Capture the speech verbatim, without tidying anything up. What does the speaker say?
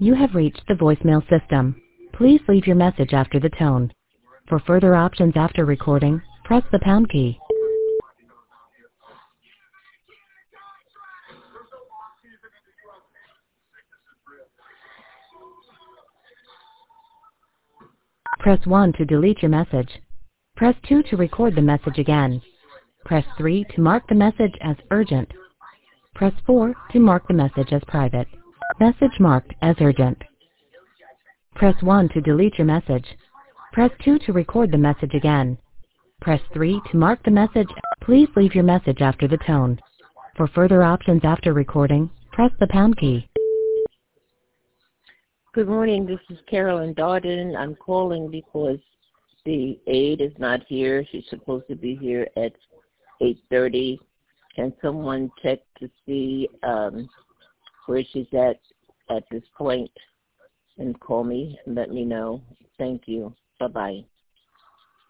You have reached the voicemail system. Please leave your message after the tone. For further options after recording, press the pound key. Press one to delete your message. Press two to record the message again. Press three to mark the message as urgent. Press four to mark the message as private. Message marked as urgent. Press one to delete your message. Press two to record the message again. Press three to mark the message. Please leave your message after the tone. For further options after recording, press the pound key. Good morning. This is Carolyn Dawden. I'm calling because the aide is not here. She's supposed to be here at eight thirty. Can someone check to see um, where she's at at this point and call me and let me know? Thank you. Bye-bye.